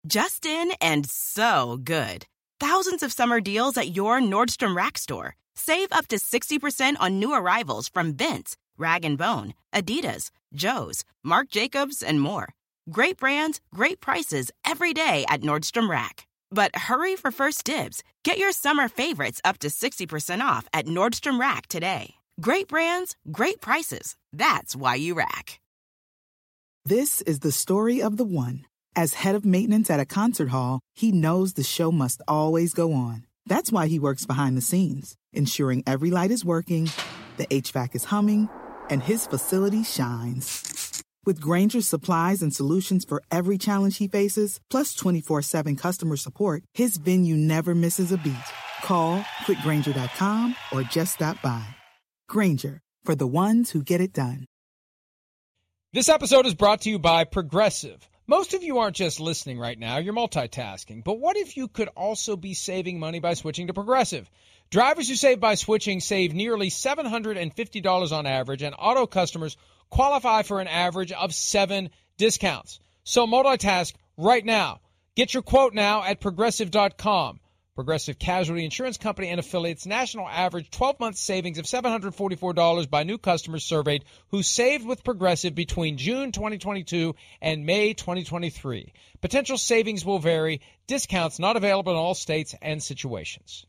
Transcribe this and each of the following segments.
Just in and so good. Thousands of summer deals at your Nordstrom Rack store. Save up to 60% on new arrivals from Vince, Rag & Bone, Adidas, Joe's, Marc Jacobs, and more. Great brands, great prices every day at Nordstrom Rack. But hurry for first dibs. Get your summer favorites up to 60% off at Nordstrom Rack today. Great brands, great prices. That's why you rack. This is the story of the one. As head of maintenance at a concert hall, he knows the show must always go on. That's why he works behind the scenes, ensuring every light is working, the HVAC is humming, and his facility shines. With Grainger's supplies and solutions for every challenge he faces, plus 24/7 customer support, his venue never misses a beat. Call quickgrainger.com or just stop by. Grainger, for the ones who get it done. This episode is brought to you by Progressive. Most of you aren't just listening right now, you're multitasking. But what if you could also be saving money by switching to Progressive? Drivers who save by switching save nearly $750 on average, and auto customers qualify for an average of 7 discounts. So multitask right now. Get your quote now at Progressive.com. Progressive Casualty Insurance Company and affiliates, national average 12-month savings of $744 by new customers surveyed who saved with Progressive between June 2022 and May 2023. Potential savings will vary. Discounts not available in all states and situations.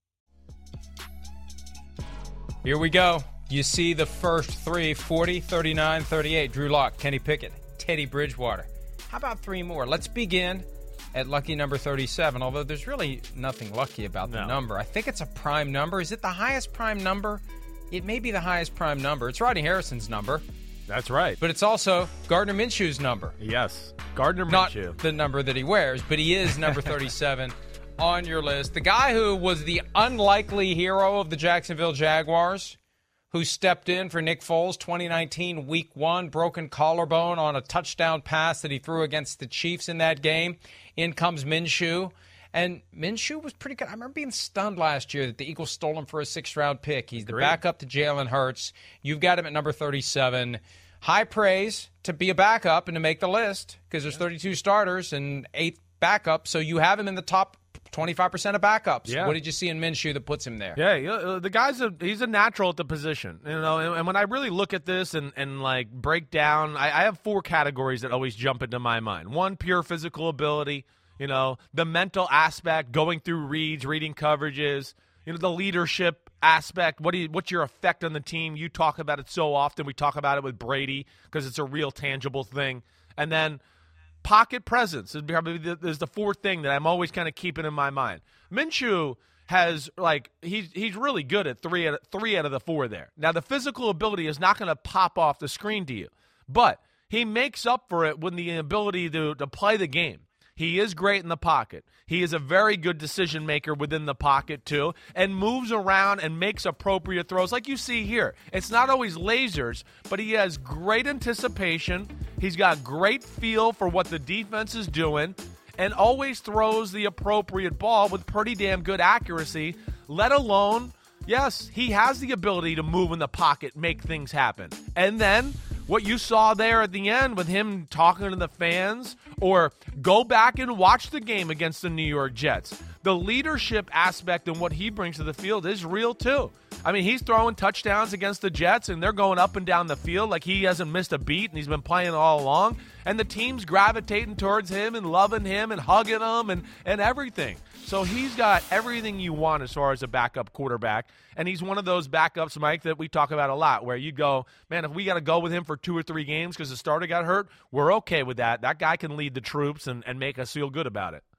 Here we go. You see the first three, 40, 39, 38. Drew Lock, Kenny Pickett, Teddy Bridgewater. How about 3 more? Let's begin at lucky number 37, although there's really nothing lucky about the number. I think it's a prime number. Is it the highest prime number? It may be the highest prime number. It's Rodney Harrison's number. That's right. But it's also Gardner Minshew's number. Yes, Gardner Minshew. Not the number that he wears, but he is number 37 on your list. The guy who was the unlikely hero of the Jacksonville Jaguars, who stepped in for Nick Foles 2019 Week 1, broken collarbone on a touchdown pass that he threw against the Chiefs in that game. In comes Minshew. And Minshew was pretty good. I remember being stunned last year that the Eagles stole him for a 6th-round pick. He's the backup to Jalen Hurts. You've got him at number 37. High praise to be a backup and to make the list because there's 32 starters and 8 backups, so you have him in the top 25% of backups. Yeah. What did you see in Minshew that puts him there? Yeah, the guy's he's a natural at the position. And when I really look at this and like break down, I have 4 categories that always jump into my mind. 1, pure physical ability, the mental aspect, going through reads, reading coverages, the leadership aspect, what's your effect on the team? You talk about it so often. We talk about it with Brady because it's a real tangible thing. And then pocket presence is probably the 4th thing that I'm always kind of keeping in my mind. Minshew has, he's really good at 3 out of the 4 there. Now, the physical ability is not going to pop off the screen to you, but he makes up for it with the ability to play the game. He is great in the pocket. He is a very good decision maker within the pocket, too, and moves around and makes appropriate throws like you see here. It's not always lasers, but he has great anticipation. He's got great feel for what the defense is doing and always throws the appropriate ball with pretty damn good accuracy, let alone, yes, he has the ability to move in the pocket, make things happen. And then what you saw there at the end with him talking to the fans, or go back and watch the game against the New York Jets. The leadership aspect and what he brings to the field is real too. I mean, he's throwing touchdowns against the Jets, and they're going up and down the field like he hasn't missed a beat, and he's been playing all along. And the team's gravitating towards him and loving him and hugging him and everything. So he's got everything you want as far as a backup quarterback. And he's one of those backups, Mike, that we talk about a lot, where you go, man, if we got to go with him for 2 or 3 games because the starter got hurt, we're okay with that. That guy can lead the troops and make us feel good about it.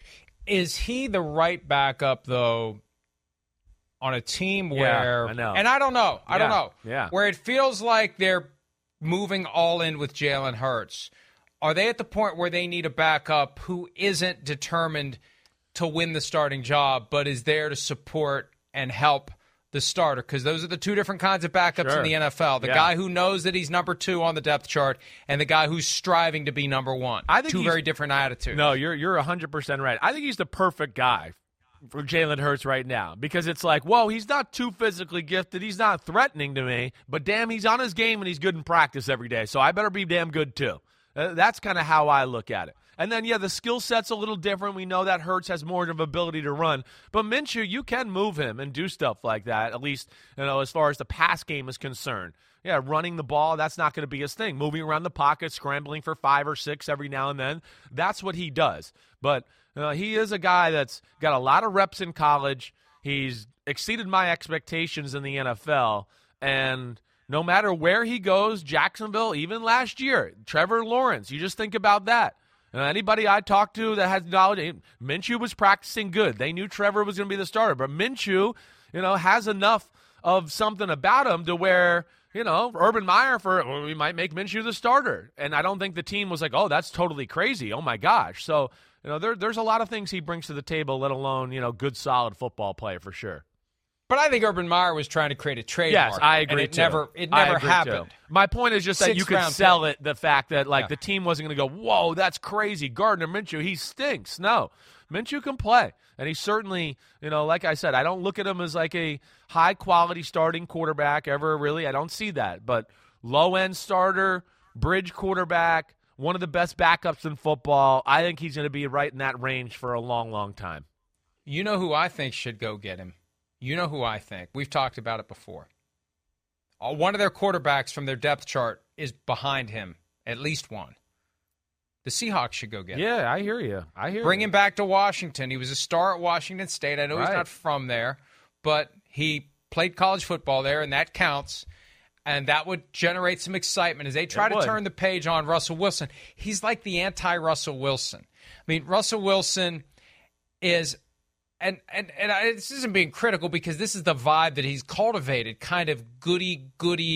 Is he the right backup, though, on a team where, I know. And I don't know, Yeah. where it feels like they're moving all in with Jalen Hurts? Are they at the point where they need a backup who isn't determined to win the starting job, but is there to support and help the starter? Because those are the 2 different kinds of backups in the NFL. The guy who knows that he's number 2 on the depth chart and the guy who's striving to be number 1. I think 2 very different attitudes. No, you're 100% right. I think he's the perfect guy for Jalen Hurts right now because it's like, whoa, he's not too physically gifted. He's not threatening to me, but damn, he's on his game and he's good in practice every day, so I better be damn good too. That's kind of how I look at it. And then, the skill set's a little different. We know that Hurts has more of an ability to run. But Minshew, you can move him and do stuff like that, at least, as far as the pass game is concerned. Yeah, running the ball, that's not going to be his thing. Moving around the pocket, scrambling for 5 or 6 every now and then, that's what he does. But he is a guy that's got a lot of reps in college. He's exceeded my expectations in the NFL. And no matter where he goes, Jacksonville, even last year, Trevor Lawrence, you just think about that. Anybody I talked to that has knowledge, Minshew was practicing good. They knew Trevor was going to be the starter. But Minshew, has enough of something about him to where – Urban Meyer we might make Minshew the starter. And I don't think the team was like, oh, that's totally crazy. Oh, my gosh. So, there's a lot of things he brings to the table, let alone, good, solid football play for sure. But I think Urban Meyer was trying to create a trademark. Yes, I agree, and it never happened. My point is just that you could sell it, the fact that, the team wasn't going to go, whoa, that's crazy. Gardner Minshew, he stinks. No, Minshew can play. And he certainly, like I said, I don't look at him as like a high-quality starting quarterback ever, really. I don't see that. But low-end starter, bridge quarterback, one of the best backups in football. I think he's going to be right in that range for a long, long time. You know who I think should go get him? You know who I think. We've talked about it before. One of their quarterbacks from their depth chart is behind him, at least one. The Seahawks should go get him. Yeah, I hear you. Bring him back to Washington. He was a star at Washington State. I know he's not from there, but he played college football there, and that counts. And that would generate some excitement as they try to turn the page on Russell Wilson. He's like the anti-Russell Wilson. I mean, Russell Wilson is, and this isn't being critical because this is the vibe that he's cultivated, kind of goody,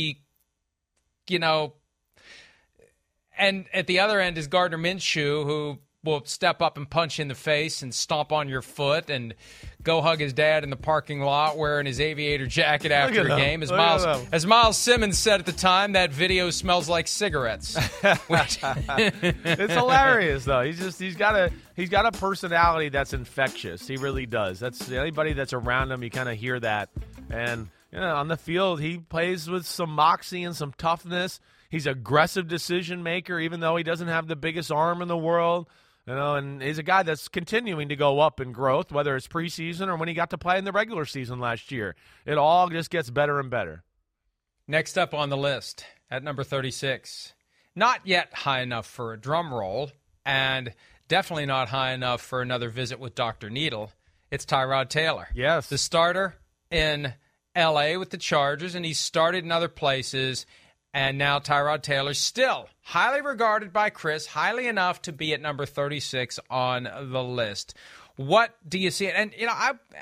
And at the other end is Gardner Minshew, who will step up and punch you in the face and stomp on your foot and go hug his dad in the parking lot wearing his aviator jacket after a game. As Miles Simmons said at the time, that video smells like cigarettes. It's hilarious, though. He's got a personality that's infectious. He really does. That's anybody that's around him, you kind of hear that. And on the field, he plays with some moxie and some toughness. He's an aggressive decision maker, even though he doesn't have the biggest arm in the world. And he's a guy that's continuing to go up in growth, whether it's preseason or when he got to play in the regular season last year. It all just gets better and better. Next up on the list, at number 36, not yet high enough for a drum roll, and definitely not high enough for another visit with Dr. Needle. It's Tyrod Taylor. Yes. The starter in L.A. with the Chargers, and he's started in other places. And now Tyrod Taylor, still highly regarded by Chris, highly enough to be at number 36 on the list. What do you see? And, he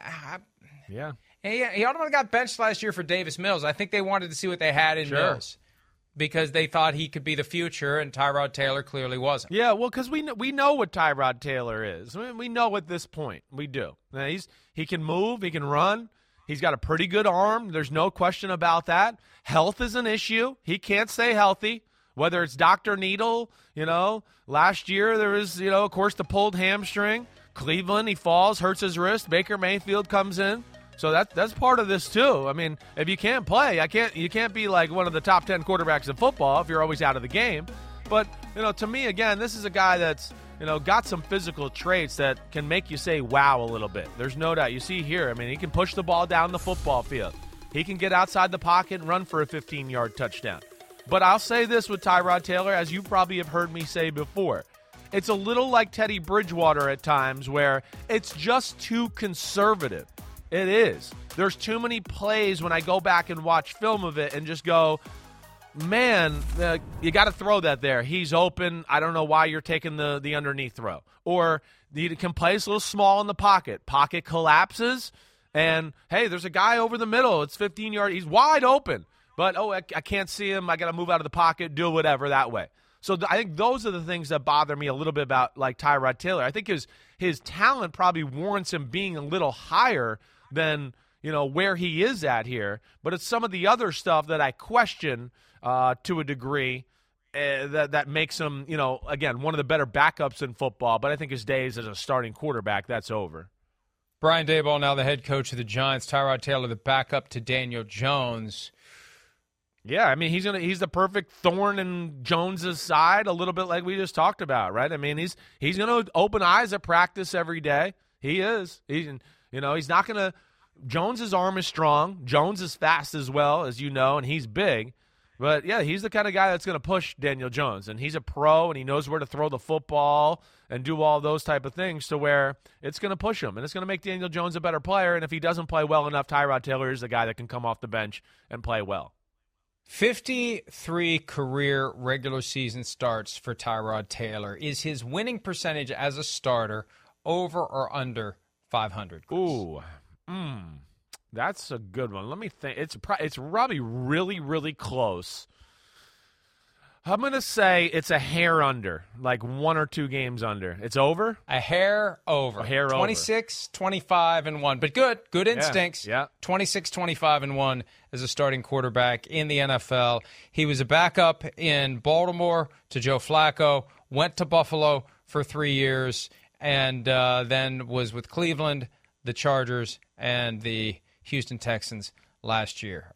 ultimately got benched last year for Davis Mills. I think they wanted to see what they had in Mills because they thought he could be the future, and Tyrod Taylor clearly wasn't. Yeah, well, because we know what Tyrod Taylor is. I mean, we know at this point. We do. Now, he can move. He can run. He's got a pretty good arm. There's no question about that. Health is an issue. He can't stay healthy, whether it's Dr. Needle. Last year there was, of course, the pulled hamstring. Cleveland, he falls, hurts his wrist. Baker Mayfield comes in. So that's part of this, too. I mean, if you can't play, you can't be like one of the top 10 quarterbacks in football if you're always out of the game. But, to me, again, this is a guy that's, got some physical traits that can make you say wow a little bit. There's no doubt. You see here, I mean, he can push the ball down the football field. He can get outside the pocket and run for a 15-yard touchdown. But I'll say this with Tyrod Taylor, as you probably have heard me say before. It's a little like Teddy Bridgewater at times where it's just too conservative. It is. There's too many plays when I go back and watch film of it and just go, man, you got to throw that there. He's open. I don't know why you're taking the underneath throw. Or you can play a little small in the pocket. Pocket collapses, and, hey, there's a guy over the middle. It's 15 yards. He's wide open. But, I can't see him. I got to move out of the pocket, do whatever that way. So I think those are the things that bother me a little bit about, like, Tyrod Taylor. I think his talent probably warrants him being a little higher than, where he is at here. But it's some of the other stuff that I question to a degree that makes him, again, one of the better backups in football. But I think his days as a starting quarterback, that's over. Brian Daboll, now the head coach of the Giants. Tyrod Taylor, the backup to Daniel Jones. Yeah, I mean, he's the perfect thorn in Jones's side, a little bit like we just talked about, right? I mean, he's going to open eyes at practice every day. He is. He's not going to – Jones's arm is strong. Jones is fast as well, as you know, and he's big. But, yeah, he's the kind of guy that's going to push Daniel Jones. And he's a pro, and he knows where to throw the football and do all those type of things to where it's going to push him. And it's going to make Daniel Jones a better player. And if he doesn't play well enough, Tyrod Taylor is the guy that can come off the bench and play well. 53 career regular season starts for Tyrod Taylor. Is his winning percentage as a starter over or under 500? Ooh, that's a good one. Let me think. It's probably really, really close. I'm going to say it's a hair under, like 1 or 2 games under. It's over? A hair over. 26, 25, and 1. But good instincts. Yeah. 26, 25, and 1 as a starting quarterback in the NFL. He was a backup in Baltimore to Joe Flacco, went to Buffalo for 3 years, and then was with Cleveland, the Chargers, and the Houston Texans last year.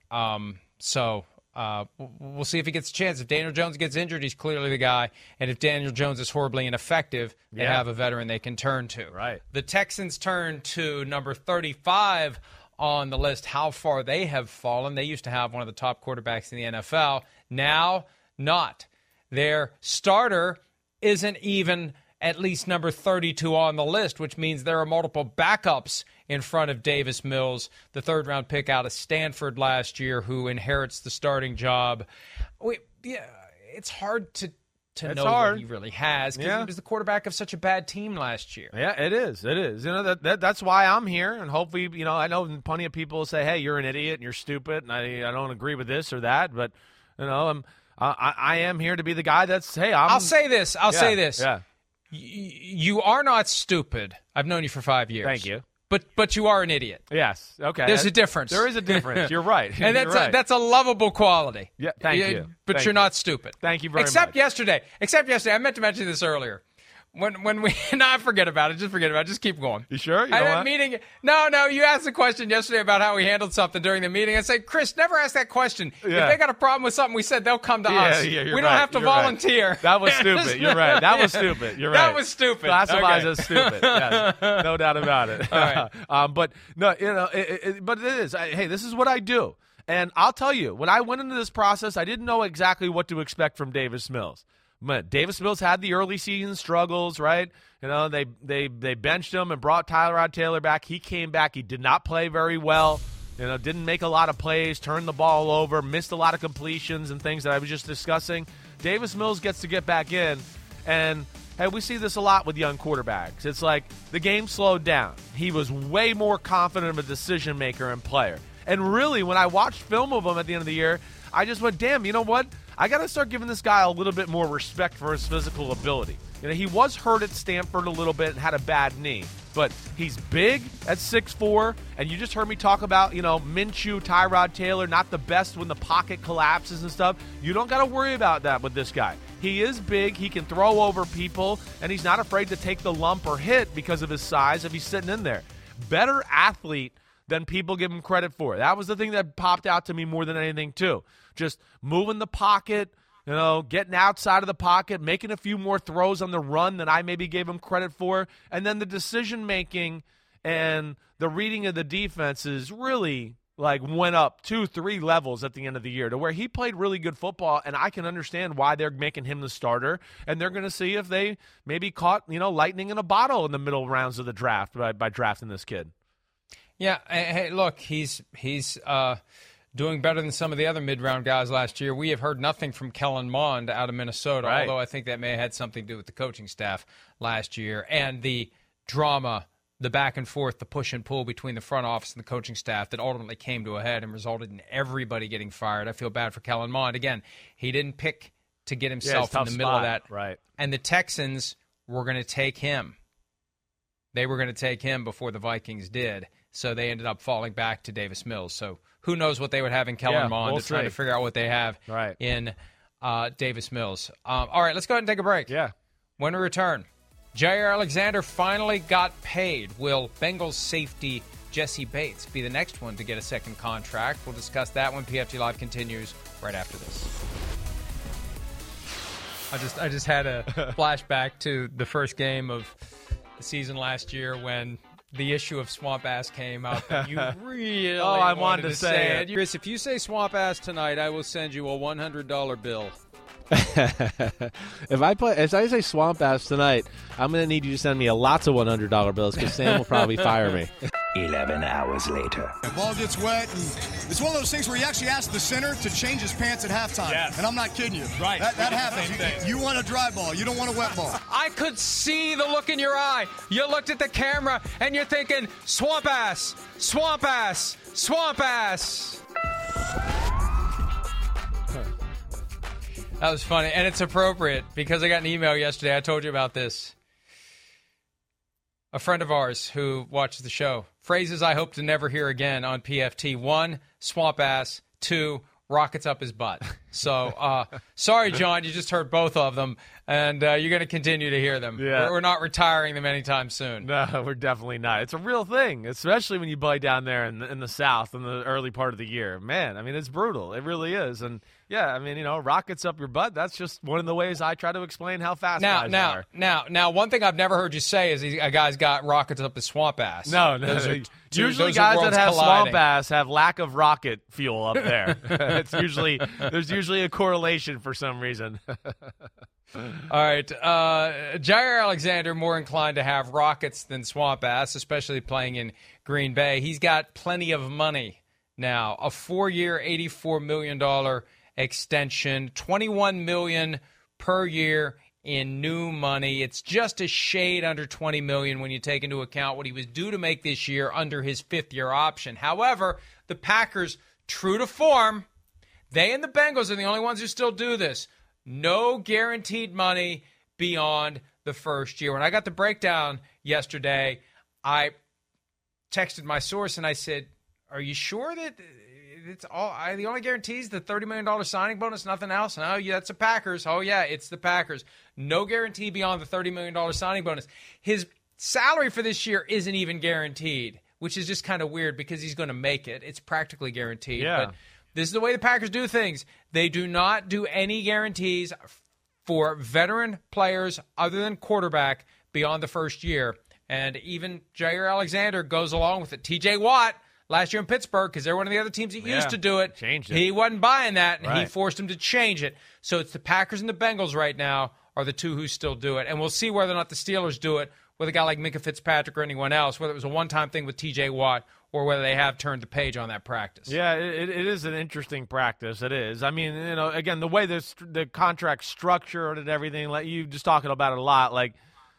We'll see if he gets a chance. If Daniel Jones gets injured, he's clearly the guy. And if Daniel Jones is horribly ineffective, they have a veteran they can turn to. Right. The Texans turn to number 35 on the list, how far they have fallen. They used to have one of the top quarterbacks in the NFL. Now, not. Their starter isn't even at least number 32 on the list, which means there are multiple backups in front of Davis Mills, the third-round pick out of Stanford last year, who inherits the starting job. It's hard to know what he really has because he was the quarterback of such a bad team last year. Yeah, it is. It is. That's why I'm here, and hopefully, I know plenty of people will say, "Hey, you're an idiot and you're stupid," and I don't agree with this or that, but I am here to be the guy that's. Hey, I'll say this. Say this. Yeah. You are not stupid. I've known you for 5 years. Thank you. But you are an idiot. Yes. Okay. There's a difference. There is a difference. You're right. And that's a lovable quality. Yeah. Thank you. But you're not stupid. Thank you very much. Except yesterday. I meant to mention this earlier. When we forget about it. Just forget about it. Just keep going. You sure? I had a meeting. No. You asked a question yesterday about how we handled something during the meeting. I said, Chris, never ask that question. Yeah. If they got a problem with something we said, they'll come to us. Yeah, we don't have to volunteer. Right. That was stupid. You're right. That was stupid. You're right. That was stupid. Classifies as stupid. Yes. No doubt about it. All right. But no, but it is. Hey, this is what I do. And I'll tell you, when I went into this process, I didn't know exactly what to expect from Davis Mills. But Davis Mills had the early season struggles, right? They benched him and brought Tyrod Taylor back. He came back. He did not play very well. Didn't make a lot of plays, turned the ball over, missed a lot of completions and things that I was just discussing. Davis Mills gets to get back in, and hey, we see this a lot with young quarterbacks. It's like the game slowed down. He was way more confident of a decision maker and player. And really, when I watched film of him at the end of the year, I just went, damn, you know what? I got to start giving this guy a little bit more respect for his physical ability. He was hurt at Stanford a little bit and had a bad knee, but he's big at 6'4", and you just heard me talk about, Minshew, Tyrod Taylor, not the best when the pocket collapses and stuff. You don't got to worry about that with this guy. He is big, he can throw over people, and he's not afraid to take the lump or hit because of his size if he's sitting in there. Better athlete than people give him credit for. That was the thing that popped out to me more than anything, too. Just moving the pocket, getting outside of the pocket, making a few more throws on the run than I maybe gave him credit for. And then the decision-making and the reading of the defenses really went up 2-3 levels at the end of the year to where he played really good football, and I can understand why they're making him the starter, and they're going to see if they maybe caught, lightning in a bottle in the middle rounds of the draft by drafting this kid. Yeah, hey, look, he's doing better than some of the other mid-round guys last year. We have heard nothing from Kellen Mond out of Minnesota, right, although I think that may have had something to do with the coaching staff last year and the drama, the back and forth, the push and pull between the front office and the coaching staff that ultimately came to a head and resulted in everybody getting fired. I feel bad for Kellen Mond. Again, he didn't pick to get himself in the middle of that. Right. And the Texans were going to take him. They were going to take him before the Vikings did. So they ended up falling back to Davis Mills. So who knows what they would have in Kellen Mond to try to figure out what they have in Davis Mills. All right, let's go ahead and take a break. Yeah. When we return, Jair Alexander finally got paid. Will Bengals safety Jesse Bates be the next one to get a second contract? We'll discuss that when PFT Live continues right after this. I just had a flashback to the first game of the season last year when the issue of Swamp Ass came up. And you really I wanted to say it. Chris, if you say Swamp Ass tonight, I will send you a $100 bill. If I say Swamp Ass tonight, I'm going to need you to send me lots of $100 bills because Sam will probably fire me. 11 hours later. The ball gets wet, and it's one of those things where you actually ask the center to change his pants at halftime. Yes. And I'm not kidding you. Right. That happens. You want a dry ball. You don't want a wet ball. I could see the look in your eye. You looked at the camera, and you're thinking, Swamp Ass, Swamp Ass, Swamp Ass. That was funny, and it's appropriate because I got an email yesterday. I told you about this. A friend of ours who watches the show. Phrases I hope to never hear again on PFT. 1, Swamp Ass. 2, rockets up his butt. So, sorry, John, you just heard both of them, and you're going to continue to hear them. Yeah. We're not retiring them anytime soon. No, we're definitely not. It's a real thing, especially when you play down there in the South in the early part of the year. Man, I mean, it's brutal. It really is. And, yeah, I mean, rockets up your butt, that's just one of the ways I try to explain how fast guys are. Now, one thing I've never heard you say is a guy's got rockets up his swamp ass. No. Usually guys that have swamp ass have lack of rocket fuel up there. There's usually a correlation for some reason. All right. Jair Alexander more inclined to have rockets than swamp ass, especially playing in Green Bay. He's got plenty of money now. A 4-year, $84 million extension, $21 million per year in new money. It's just a shade under $20 million when you take into account what he was due to make this year under his 5th-year option. However, the Packers, true to form, they and the Bengals are the only ones who still do this. No guaranteed money beyond the first year. When I got the breakdown yesterday, I texted my source and I said, are you sure that it's all the only guarantees the $30 million signing bonus, nothing else? Oh, yeah, that's the Packers. Oh, yeah, it's the Packers. No guarantee beyond the $30 million signing bonus. His salary for this year isn't even guaranteed, which is just kind of weird because he's going to make it. It's practically guaranteed. Yeah. But this is the way the Packers do things. They do not do any guarantees for veteran players other than quarterback beyond the first year. And even Jair Alexander goes along with it. T.J. Watt, last year in Pittsburgh, because they're one of the other teams that used to do it. Changed it. He wasn't buying that, and Right. he forced him to change it. So it's the Packers and the Bengals right now are the two who still do it. And we'll see whether or not the Steelers do it with a guy like Minka Fitzpatrick or anyone else, whether it was a one-time thing with T.J. Watt or whether they have turned the page on that practice. Yeah, it is an interesting practice. It is. I mean, again, the way the contract structured and everything, like you just talking about it a lot, like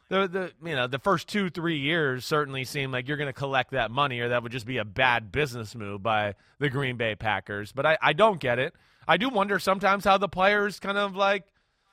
the first 2-3 years certainly seem like you're going to collect that money, or that would just be a bad business move by the Green Bay Packers. But I don't get it. I do wonder sometimes how the players kind of like,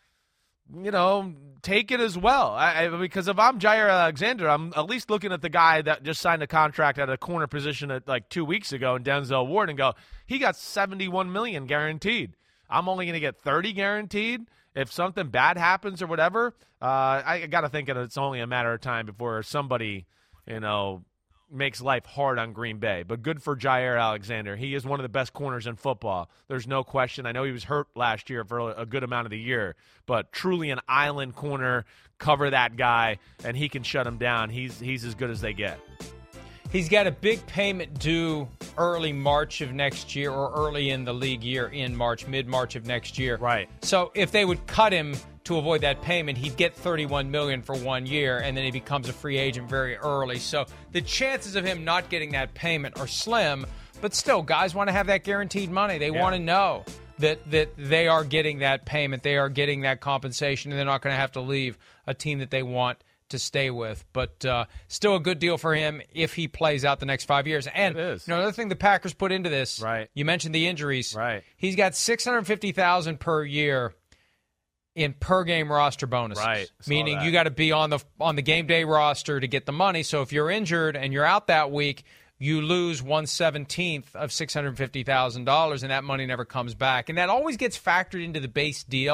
take it as well. Because if I'm Jair Alexander, I'm at least looking at the guy that just signed a contract at a corner position at like 2 weeks ago in Denzel Ward and go, he got $71 million guaranteed. I'm only going to get $30 guaranteed. If something bad happens or whatever, I got to think that it's only a matter of time before somebody, makes life hard on Green Bay. But good for Jair Alexander. He is one of the best corners in football. There's no question. I know he was hurt last year for a good amount of the year, but truly an island corner, cover that guy, and he can shut him down. He's as good as they get. He's got a big payment due early March of next year, or early in the league year in March, mid-March of next year. Right. So if they would cut him to avoid that payment, he'd get $31 million for 1 year, and then he becomes a free agent very early. So the chances of him not getting that payment are slim, but still, guys want to have that guaranteed money. They want to know that they are getting that payment, they are getting that compensation, and they're not going to have to leave a team that they want to stay with. But still a good deal for him if he plays out the next 5 years. And another thing the Packers put into this, right? You mentioned the injuries. Right. He's got $650,000 per year in per game roster bonuses. Right. Meaning you got to be on the game day roster to get the money. So if you're injured and you're out that week, you lose 1/17 of $650,000, and that money never comes back. And that always gets factored into the base deal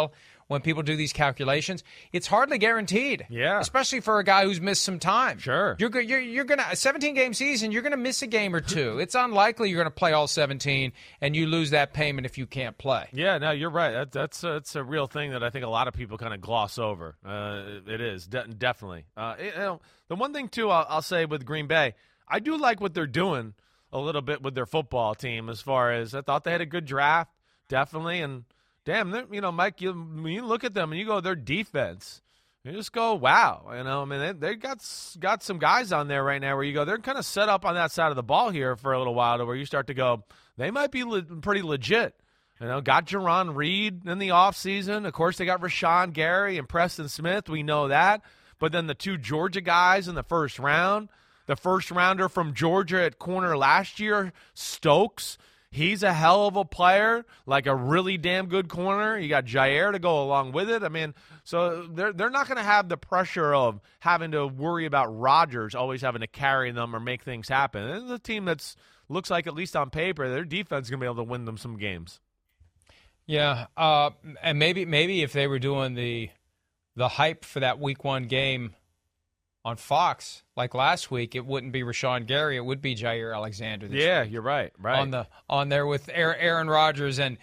when people do these calculations, it's hardly guaranteed. Yeah. Especially for a guy who's missed some time. Sure. You're going to, a 17-game season, you're going to miss a game or two. It's unlikely you're going to play all 17 and you lose that payment if you can't play. Yeah, no, you're right. That's a real thing that I think a lot of people kind of gloss over. It is, definitely. The one thing, too, I'll say with Green Bay, I do like what they're doing a little bit with their football team as far as I thought they had a good draft, definitely. And, damn, Mike, you look at them and you go, their defense, you just go, wow. I mean, they got some guys on there right now where you go, they're kind of set up on that side of the ball here for a little while to where you start to go, they might be pretty legit. Got Jerron Reed in the offseason. Of course, they got Rashawn Gary and Preston Smith. We know that. But then the 2 Georgia guys in the first round, the first rounder from Georgia at corner last year, Stokes, he's a hell of a player, like a really damn good corner. You got Jair to go along with it. I mean, so they're not going to have the pressure of having to worry about Rodgers always having to carry them or make things happen. This is a team that's looks like, at least on paper, their defense is going to be able to win them some games. Yeah, and maybe if they were doing the hype for that Week 1 game on Fox like last week, it wouldn't be Rashawn Gary, it would be Jair Alexander. Yeah, you're right. On there with Aaron Rodgers and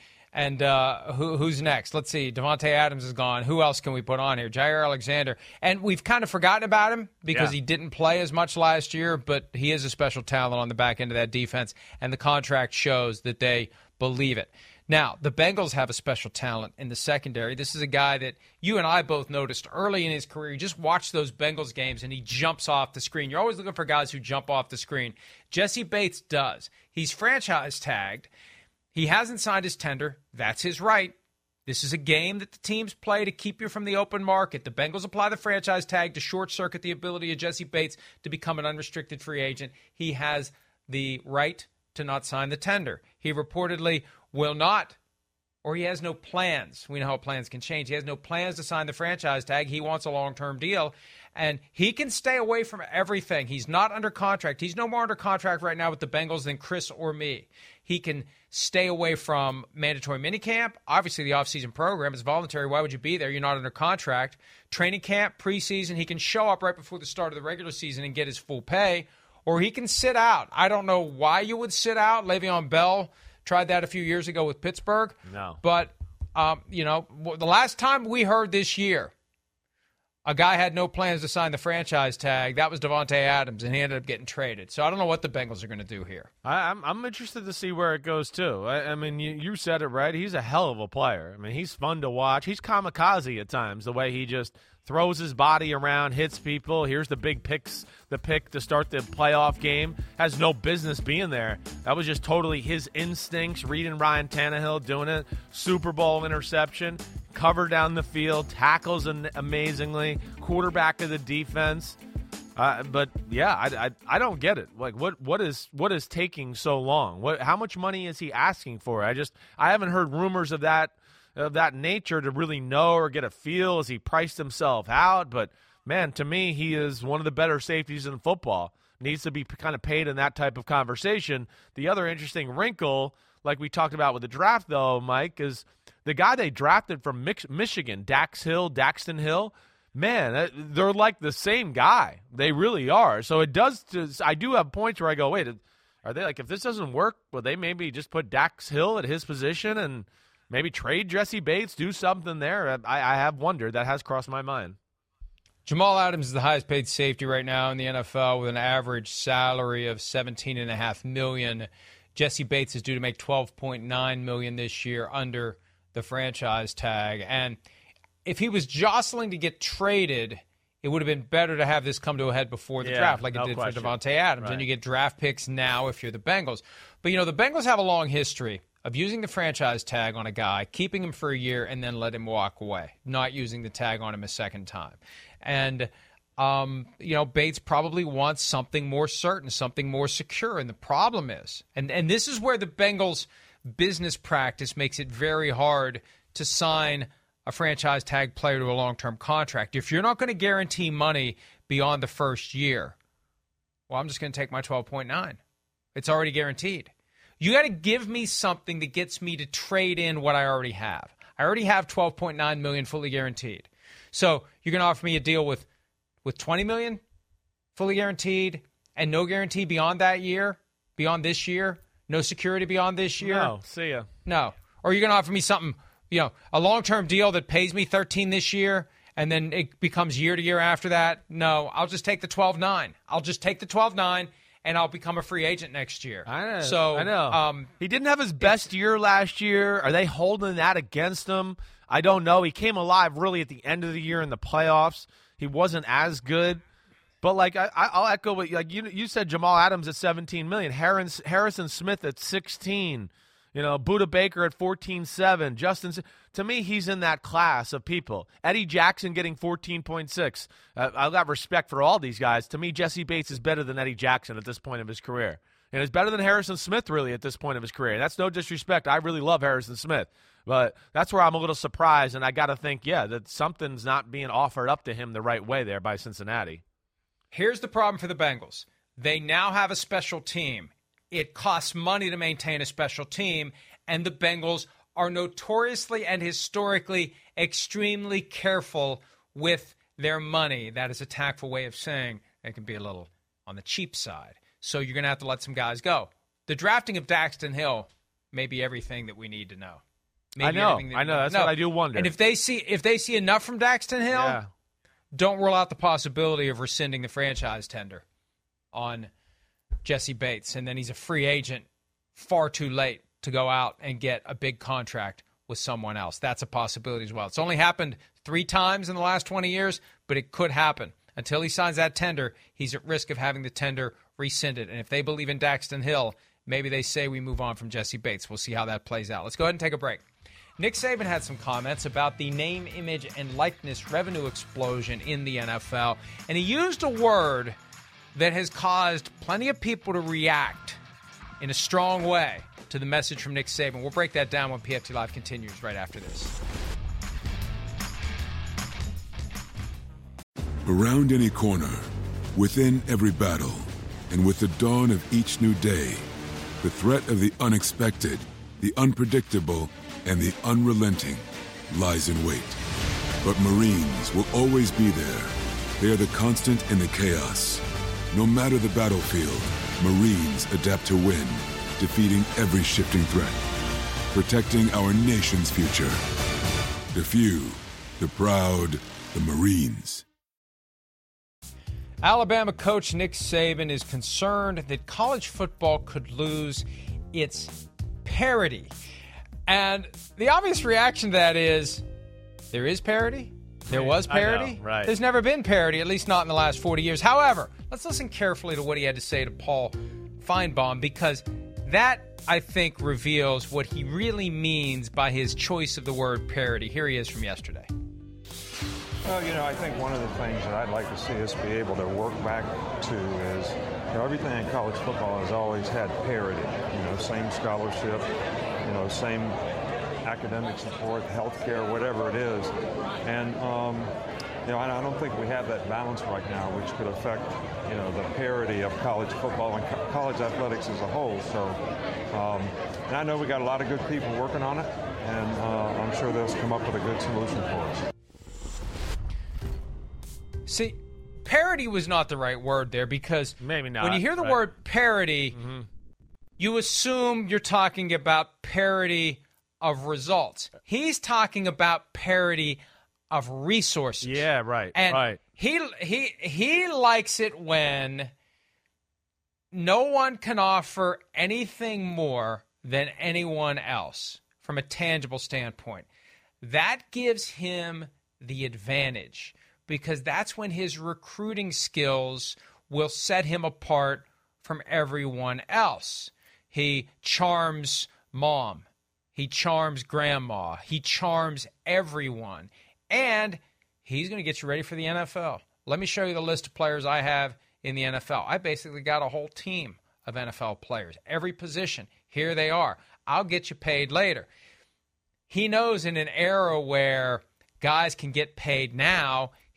who's next? Let's see. Devontae Adams is gone. Who else can we put on here? Jair Alexander, and we've kind of forgotten about him because he didn't play as much last year, but he is a special talent on the back end of that defense, and the contract shows that they believe it. Now, the Bengals have a special talent in the secondary. This is a guy that you and I both noticed early in his career. You just watch those Bengals games, and he jumps off the screen. You're always looking for guys who jump off the screen. Jesse Bates does. He's franchise tagged. He hasn't signed his tender. That's his right. This is a game that the teams play to keep you from the open market. The Bengals apply the franchise tag to short-circuit the ability of Jesse Bates to become an unrestricted free agent. He has the right to not sign the tender. He reportedly will not, or he has no plans. We know how plans can change. He has no plans to sign the franchise tag. He wants a long-term deal, and he can stay away from everything. He's not under contract. He's no more under contract right now with the Bengals than Chris or me. He can stay away from mandatory minicamp. Obviously, the offseason program is voluntary. Why would you be there? You're not under contract. Training camp, preseason, he can show up right before the start of the regular season and get his full pay, or he can sit out. I don't know why you would sit out. Le'Veon Bell tried that a few years ago with Pittsburgh. No. But, the last time we heard this year, a guy had no plans to sign the franchise tag. That was Devontae Adams, and he ended up getting traded. So I don't know what the Bengals are going to do here. I'm interested to see where it goes, too. I mean, you said it right. He's a hell of a player. I mean, he's fun to watch. He's kamikaze at times, the way he just throws his body around, hits people. Here's the big picks, the pick to start the playoff game. Has no business being there. That was just totally his instincts, reading Ryan Tannehill, doing it. Super Bowl interception, cover down the field, tackles amazingly, quarterback of the defense. But yeah, I don't get it. Like, what is taking so long? How much money is he asking for? I haven't heard rumors of that nature to really know or get a feel as he priced himself out. But man, to me, he is one of the better safeties in football. Needs to be kind of paid in that type of conversation. The other interesting wrinkle, like we talked about with the draft, though, Mike, is the guy they drafted from Michigan, Daxton Hill. Man, they're like the same guy. They really are. So it does. I do have points where I go, wait, are they like, if this doesn't work, will they maybe just put Dax Hill at his position and maybe trade Jesse Bates, do something there? I have wondered. That has crossed my mind. Jamal Adams is the highest paid safety right now in the NFL with an average salary of $17.5 million. Jesse Bates is due to make $12.9 million this year under the franchise tag. And if he was jostling to get traded, it would have been better to have this come to a head before the draft, like it did for Devontae Adams. Right. And you get draft picks now if you're the Bengals. But, the Bengals have a long history of using the franchise tag on a guy, keeping him for a year, and then let him walk away, not using the tag on him a second time. And, Bates probably wants something more certain, something more secure. And the problem is, and this is where the Bengals' business practice makes it very hard to sign a franchise tag player to a long-term contract. If you're not going to guarantee money beyond the first year, well, I'm just going to take my 12.9. It's already guaranteed. You got to give me something that gets me to trade in what I already have. I already have $12.9 million fully guaranteed. So you're going to offer me a deal with $20 million fully guaranteed and no guarantee beyond that year, beyond this year, no security beyond this year? No, see ya. No. Or you're going to offer me something, a long-term deal that pays me $13 this year and then it becomes year to year after that? No, I'll just take the $12.9. I'll just take the $12.9 and I'll become a free agent next year. I know. He didn't have his best year last year. Are they holding that against him? I don't know. He came alive really at the end of the year in the playoffs. He wasn't as good. But, I'll echo what you said, Jamal Adams at $17 million, Harrison Smith at $16 million, Budda Baker at $14.7 million. To me, he's in that class of people. Eddie Jackson getting $14.6 million. I've got respect for all these guys. To me, Jesse Bates is better than Eddie Jackson at this point of his career. And it's better than Harrison Smith, really, at this point of his career. And that's no disrespect. I really love Harrison Smith. But that's where I'm a little surprised, and I got to think, that something's not being offered up to him the right way there by Cincinnati. Here's the problem for the Bengals. They now have a special team. It costs money to maintain a special team, and the Bengals are notoriously and historically extremely careful with their money. That is a tactful way of saying it can be a little on the cheap side. So you're going to have to let some guys go. The drafting of Daxton Hill may be everything that we need to know. I know. That's what I do wonder. And if they see enough from Daxton Hill, don't rule out the possibility of rescinding the franchise tender on Jesse Bates, and then he's a free agent far too late to go out and get a big contract with someone else. That's a possibility as well. It's only happened 3 times in the last 20 years, but it could happen. Until he signs that tender, he's at risk of having the tender rescinded. And if they believe in Daxton Hill, maybe they say we move on from Jesse Bates. We'll see how that plays out. Let's go ahead and take a break. Nick Saban had some comments about the name, image, and likeness revenue explosion in the NFL, and he used a word that has caused plenty of people to react in a strong way to the message from Nick Saban. We'll break that down when PFT Live continues right after this. Around any corner, within every battle, and with the dawn of each new day, the threat of the unexpected, the unpredictable, and the unrelenting lies in wait. But Marines will always be there. They are the constant in the chaos. No matter the battlefield, Marines adapt to win, defeating every shifting threat, protecting our nation's future. The few, the proud, the Marines. Alabama coach Nick Saban is concerned that college football could lose its parity. And the obvious reaction to that is, there is parity? There was parity? I know, right. There's never been parity, at least not in the last 40 years. However, let's listen carefully to what he had to say to Paul Feinbaum, because that, I think, reveals what he really means by his choice of the word parity. Here he is from yesterday. Well, I think one of the things that I'd like to see us be able to work back to is, everything in college football has always had parity. Same scholarship, same academic support, healthcare, whatever it is. And, I don't think we have that balance right now, which could affect, the parity of college football and college athletics as a whole. So, and I know we got a lot of good people working on it, and I'm sure they'll come up with a good solution for us. See, parity was not the right word there, because maybe not, when you hear the word parity, you assume you're talking about parity of results. He's talking about parity of resources. Yeah, right. And right. He likes it when no one can offer anything more than anyone else from a tangible standpoint. That gives him the advantage, because that's when his recruiting skills will set him apart from everyone else. He charms mom. He charms grandma. He charms everyone. And he's going to get you ready for the NFL. Let me show you the list of players I have in the NFL. I basically got a whole team of NFL players. Every position. Here they are. I'll get you paid later. He knows in an era where guys can get paid now,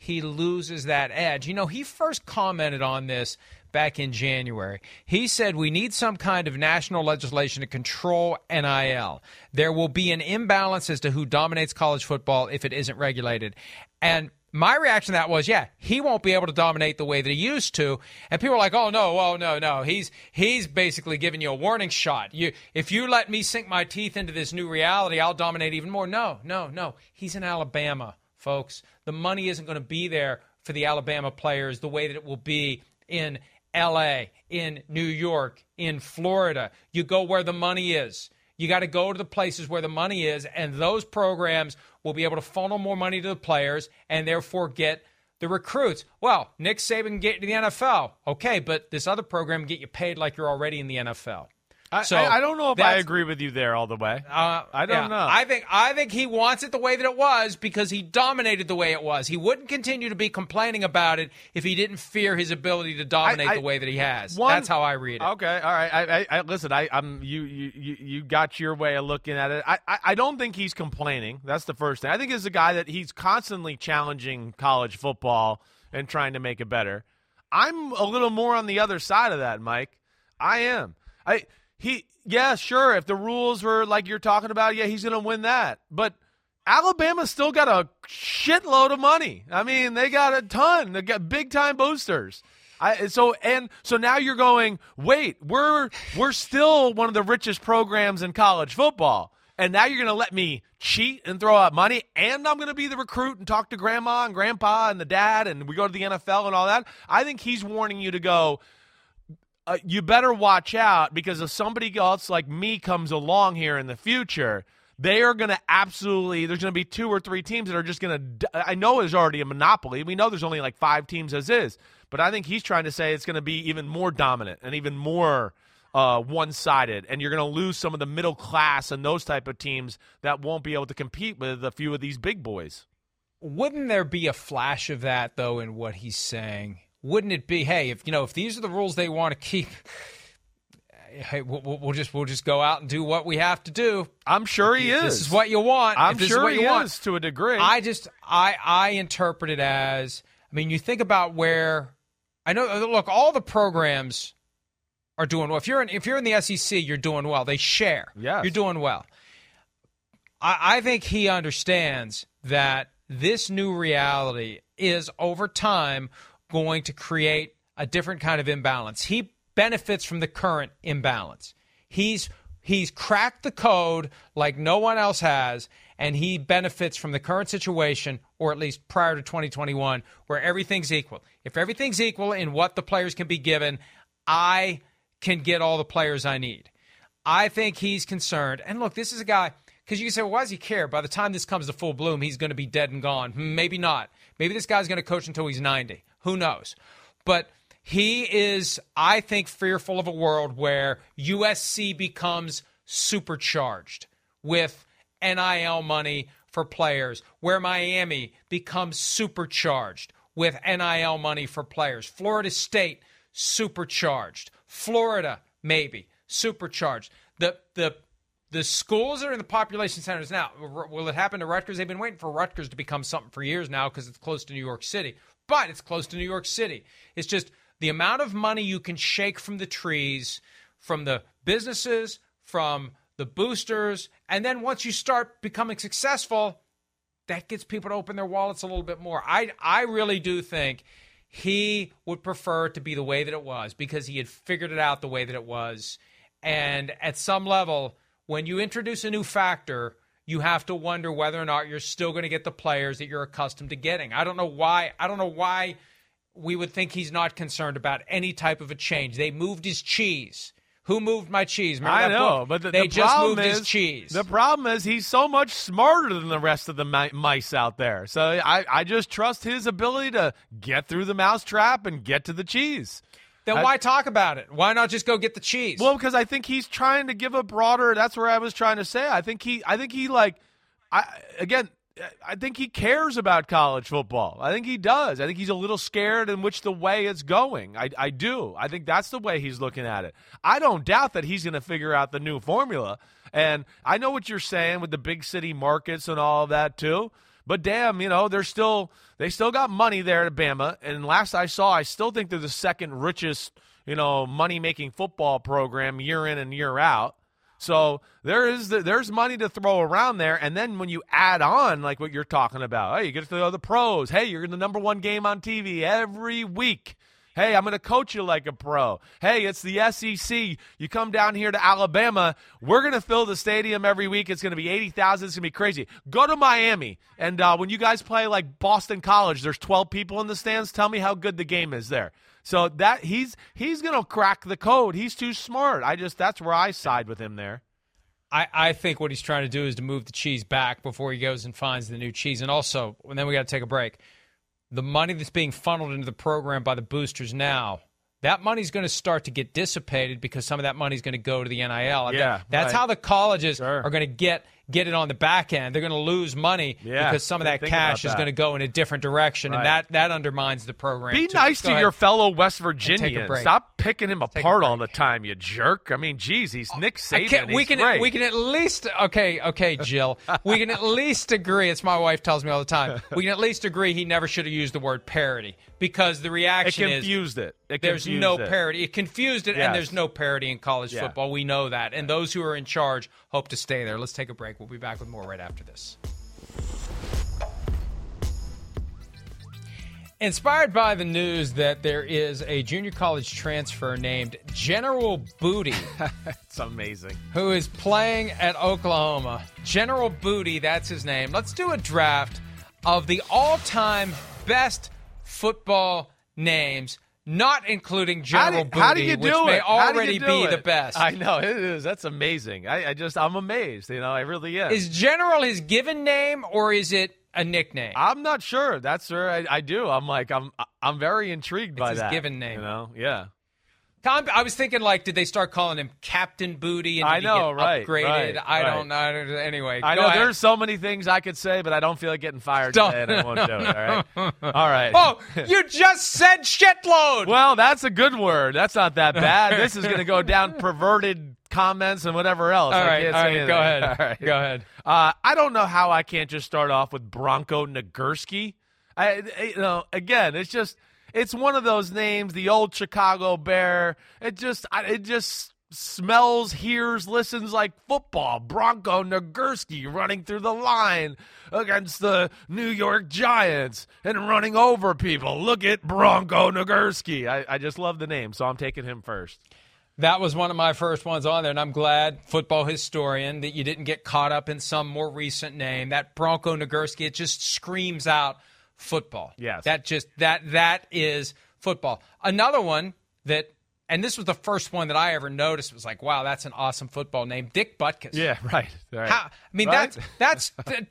he loses that edge. You know, he first commented on this back in January. He said we need some kind of national legislation to control NIL. There will be an imbalance as to who dominates college football if it isn't regulated. And my reaction to that was, yeah, he won't be able to dominate the way that he used to. And people are like, oh, no. He's basically giving you a warning shot. If you let me sink my teeth into this new reality, I'll dominate even more. No. He's in Alabama, folks. The money isn't going to be there for the Alabama players the way that it will be in L.A., in New York, in Florida. You go where the money is. You got to go to the places where the money is, and those programs will be able to funnel more money to the players and therefore get the recruits. Well, Nick Saban can get you to the NFL. Okay, but this other program can get you paid like you're already in the NFL. I don't know if I agree with you there all the way. I don't know. I think he wants it the way that it was because he dominated the way it was. He wouldn't continue to be complaining about it if he didn't fear his ability to dominate the way that he has. That's how I read it. Okay, all right. I listen. You got your way of looking at it. I don't think he's complaining. That's the first thing. I think he's a guy that he's constantly challenging college football and trying to make it better. I'm a little more on the other side of that, Mike. I am. Yeah, sure, if the rules were like you're talking about, yeah, he's going to win that. But Alabama's still got a shitload of money. I mean, they got a ton. They got big-time boosters. So now you're going, wait, we're still one of the richest programs in college football. And now you're going to let me cheat and throw out money, and I'm going to be the recruit and talk to grandma and grandpa and the dad, and we go to the NFL and all that. I think he's warning you to go, you better watch out, because if somebody else like me comes along here in the future, they are going to there's going to be 2 or 3 teams that are just going to, I know there's already a monopoly. We know there's only like 5 teams as is, but I think he's trying to say it's going to be even more dominant and even more one-sided, and you're going to lose some of the middle class and those type of teams that won't be able to compete with a few of these big boys. Wouldn't there be a flash of that, though, in what he's saying? Wouldn't it be, hey, if these are the rules they want to keep, hey, we'll just go out and do what we have to do. I'm sure he is. This is what you want. I'm sure he is to a degree. I interpret it as, you think about where, I know, look, all the programs are doing well. If you're in the SEC, you're doing well. They share. Yes. You're doing well. I think he understands that this new reality is, over time, going to create a different kind of imbalance. He benefits from the current imbalance. He's cracked the code like no one else has, and he benefits from the current situation, or at least prior to 2021, where everything's equal. If everything's equal in what the players can be given, I can get all the players I need. I think he's concerned. And look, this is a guy, because you can say, well, why does he care? By the time this comes to full bloom, he's going to be dead and gone. Maybe not. Maybe this guy's going to coach until he's 90. Who knows? But he is, I think, fearful of a world where USC becomes supercharged with NIL money for players, where Miami becomes supercharged with NIL money for players. Florida State, supercharged. Florida, maybe, supercharged. The schools that are in the population centers now, will it happen to Rutgers? They've been waiting for Rutgers to become something for years now because it's close to New York City. But it's close to New York City. It's just the amount of money you can shake from the trees, from the businesses, from the boosters, and then once you start becoming successful, that gets people to open their wallets a little bit more. I really do think he would prefer it to be the way that it was because he had figured it out the way that it was. And at some level, when you introduce a new factor, you have to wonder whether or not you're still going to get the players that you're accustomed to getting. I don't know why we would think he's not concerned about any type of a change. They moved his cheese. Who moved my cheese? I know, but they just moved his cheese. The problem is he's so much smarter than the rest of the mice out there. So I just trust his ability to get through the mousetrap and get to the cheese. Then why talk about it? Why not just go get the cheese? Well, because I think he's trying to give a broader. That's where I was trying to say. I think he cares about college football. I think he does. I think he's a little scared in which the way it's going. I do. I think that's the way he's looking at it. I don't doubt that he's going to figure out the new formula. And I know what you're saying with the big city markets and all of that too. But damn, they still got money there at Bama. And last I saw, I still think they're the second richest, money-making football program year in and year out. So there's money to throw around there. And then when you add on, like what you're talking about, hey, you get to the pros. Hey, you're in the number one game on TV every week. Hey, I'm going to coach you like a pro. Hey, it's the SEC. You come down here to Alabama. We're going to fill the stadium every week. It's going to be 80,000. It's going to be crazy. Go to Miami, and when you guys play like Boston College, there's 12 people in the stands. Tell me how good the game is there. So that he's going to crack the code. He's too smart. That's where I side with him there. I think what he's trying to do is to move the cheese back before he goes and finds the new cheese. And also, and then we got to take a break. The money that's being funneled into the program by the boosters now, that money's going to start to get dissipated because some of that money's going to go to the NIL. That's how the colleges are going to get it on the back end. They're going to lose money because some of that cash is going to go in a different direction, and that undermines the program. Be nice to your fellow West Virginians. Stop picking him apart all the time, you jerk. I mean, geez, he's Nick Saban. We can at least okay, Jill. We can at least agree. It's my wife tells me all the time. We can at least agree he never should have used the word parody because the reaction confused it. There's no parody. It confused it, and there's no parody in college football. We know that, and those who are in charge hope to stay there. Let's take a break. We'll be back with more right after this. Inspired by the news that there is a junior college transfer named General Booty. It's amazing. Who is playing at Oklahoma. General Booty, that's his name. Let's do a draft of the all-time best football names, not including General Booty, which may already be the best. I know, it is. That's amazing. I'm amazed. I really am. Is General his given name, or is it a nickname? I'm not sure. That's sure I do. I'm very intrigued by that. It's his given name. Yeah. I was thinking, did they start calling him Captain Booty and did he get upgraded? I don't know. Anyway, I know there's so many things I could say, but I don't feel like getting fired today, and I won't do it. All right. Oh, you just said shitload. Well, that's a good word. That's not that bad. This is going to go down perverted comments and whatever else. All right. Go ahead. All right. Go ahead. I don't know how I can't just start off with Bronco Nagurski. Again, it's just. It's one of those names, the old Chicago Bear. It just smells, hears, listens like football. Bronco Nagurski running through the line against the New York Giants and running over people. Look at Bronco Nagurski. I just love the name, so I'm taking him first. That was one of my first ones on there, and I'm glad, football historian, that you didn't get caught up in some more recent name. That Bronco Nagurski, it just screams out football. Yes. That is football. Another one that, and this was the first one that I ever noticed, was like, wow, that's an awesome football name, Dick Butkus. Yeah, right. That's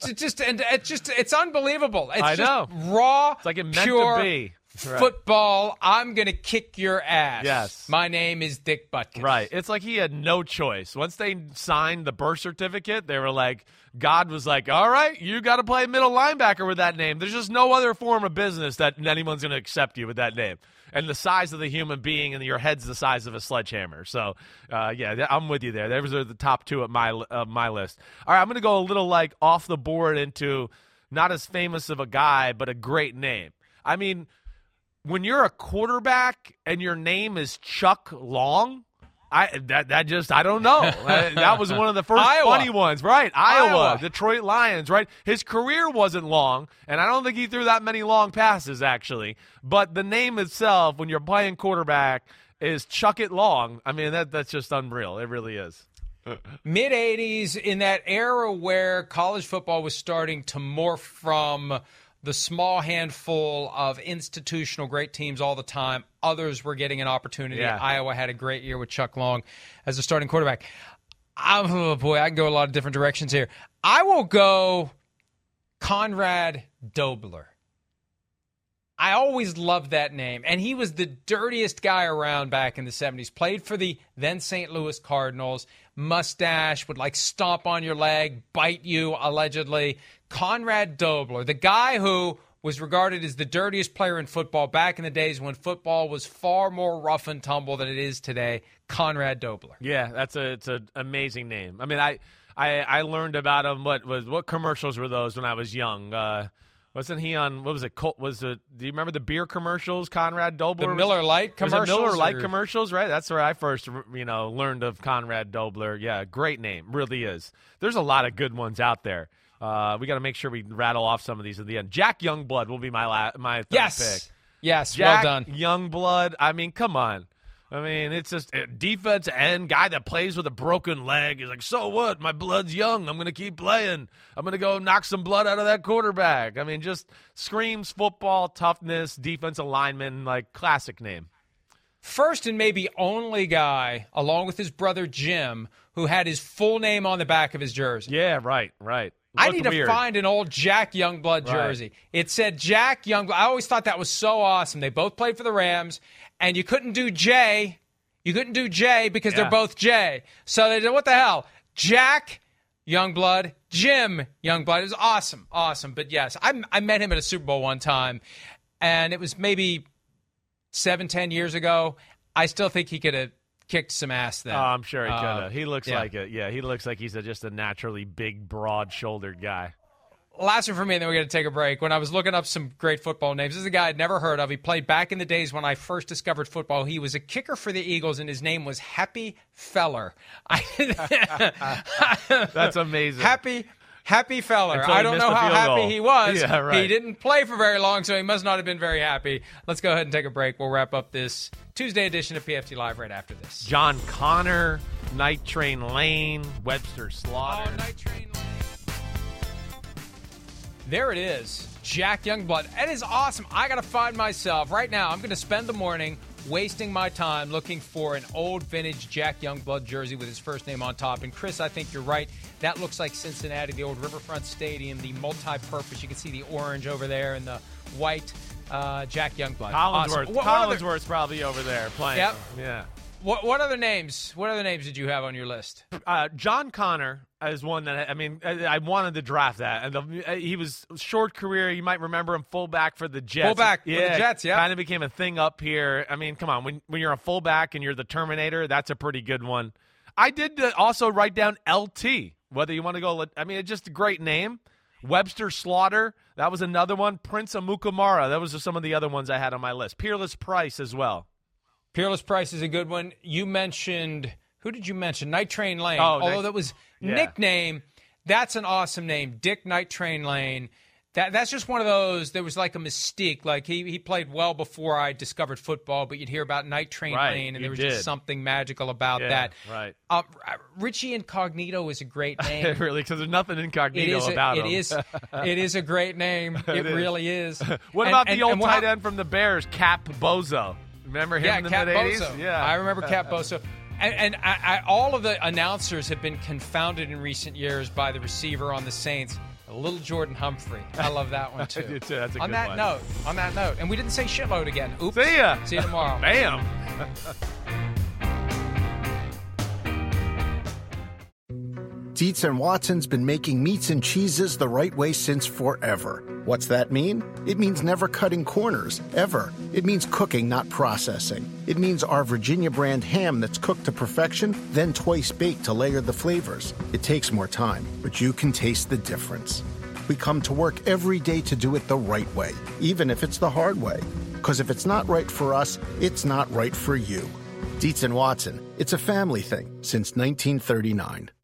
it's unbelievable. It's know. Raw, it's like it meant pure to be. Football, I'm going to kick your ass. Yes. My name is Dick Butkus. Right. It's like he had no choice. Once they signed the birth certificate, they were like, God was like, all right, you got to play middle linebacker with that name. There's just no other form of business that anyone's going to accept you with that name. And the size of the human being and your head's the size of a sledgehammer. So, I'm with you there. Those are the top two at my list. All right, I'm going to go a little off the board into not as famous of a guy, but a great name. I mean, when you're a quarterback and your name is Chuck Long, I don't know. That was one of the first funny ones, right? Iowa, Detroit Lions, right? His career wasn't long, and I don't think he threw that many long passes, actually. But the name itself, when you're playing quarterback, is Chuck It Long. I mean, that's just unreal. It really is. Mid-'80s, in that era where college football was starting to morph from the small handful of institutional great teams all the time. Others were getting an opportunity. Yeah. Iowa had a great year with Chuck Long as a starting quarterback. Oh, boy, I can go a lot of different directions here. I will go Conrad Dobler. I always loved that name, and he was the dirtiest guy around back in the 70s. Played for the then St. Louis Cardinals. Mustache, would stomp on your leg, bite you, allegedly. Conrad Dobler, the guy who was regarded as the dirtiest player in football back in the days when football was far more rough and tumble than it is today. Conrad Dobler. Yeah, it's an amazing name. I mean, I learned about him. What commercials were those when I was young? Wasn't he on, what was it? Do you remember the beer commercials? Conrad Dobler? The Miller Lite commercials? Was it Miller Lite commercials, right? That's where I first, learned of Conrad Dobler. Yeah, great name. Really is. There's a lot of good ones out there. We got to make sure we rattle off some of these at the end. Jack Youngblood will be my third pick. Yes, Jack well done. Youngblood. I mean, come on. I mean, it's just a defense end guy that plays with a broken leg. He's like, so what? My blood's young. I'm going to keep playing. I'm going to go knock some blood out of that quarterback. I mean, just screams football, toughness, defensive lineman, like classic name. First and maybe only guy, along with his brother Jim, who had his full name on the back of his jersey. Yeah, right. I need to find an old Jack Youngblood jersey. Right. It said Jack Youngblood. I always thought that was so awesome. They both played for the Rams, and you couldn't do J. You couldn't do J because they're both J. So they did, what the hell? Jack Youngblood, Jim Youngblood. It was awesome. But yes, I met him at a Super Bowl one time, and it was maybe 7-10 years ago. I still think he could have kicked some ass then. Oh, I'm sure he could have. He looks like it. Yeah, he looks like he's just a naturally big, broad-shouldered guy. Last one for me, and then we're going to take a break. When I was looking up some great football names, this is a guy I'd never heard of. He played back in the days when I first discovered football. He was a kicker for the Eagles, and his name was Happy Feller. That's amazing. Happy Feller. I don't know how happy he was. Yeah, right. He didn't play for very long, so he must not have been very happy. Let's go ahead and take a break. We'll wrap up this Tuesday edition of PFT Live right after this. John Connor, Night Train Lane, Webster Slaughter. Oh, Night Train Lane. There it is, Jack Youngblood. It is awesome. I got to find myself right now. I'm going to spend the morning wasting my time looking for an old vintage Jack Youngblood jersey with his first name on top. And Chris, I think you're right. That looks like Cincinnati, the old Riverfront Stadium, the multi-purpose. You can see the orange over there and the white Jack Youngblood. Collinsworth. Awesome. Collinsworth's probably over there playing. Yep. Yeah. What other names? What other names did you have on your list? John Connor is one that I wanted to draft that, and he was short career. You might remember him, fullback for the Jets. Fullback for the Jets, yeah. Kind of became a thing up here. I mean, come on, when you're a fullback and you're the Terminator, that's a pretty good one. I did also write down LT. Whether you want to go, it's just a great name. Webster Slaughter, that was another one. Prince Amukamara, that was just some of the other ones I had on my list. Peerless Price as well. Peerless Price is a good one. You mentioned, who did you mention? Night Train Lane. Oh, that was nickname. That's an awesome name. Dick Night Train Lane. That's just one of those, there was like a mystique. Like he played well before I discovered football, but you'd hear about Night Train Lane, and there was just something magical about that. Right. Richie Incognito is a great name. Really, because there's nothing incognito about him. It is a great name. It really is. What about the old tight end from the Bears, Cap Bozo? Remember him in the mid-'80s? Bozo. Yeah, I remember Cap Bozo. And all of the announcers have been confounded in recent years by the receiver on the Saints, Little Jordan Humphrey. I love that one, too. I do, too. That's a on good that one. On that note. And we didn't say shitload again. Oops. See ya. See you tomorrow. Bam. Dietz & Watson's been making meats and cheeses the right way since forever. What's that mean? It means never cutting corners, ever. It means cooking, not processing. It means our Virginia brand ham that's cooked to perfection, then twice baked to layer the flavors. It takes more time, but you can taste the difference. We come to work every day to do it the right way, even if it's the hard way. Because if it's not right for us, it's not right for you. Dietz & Watson, it's a family thing since 1939.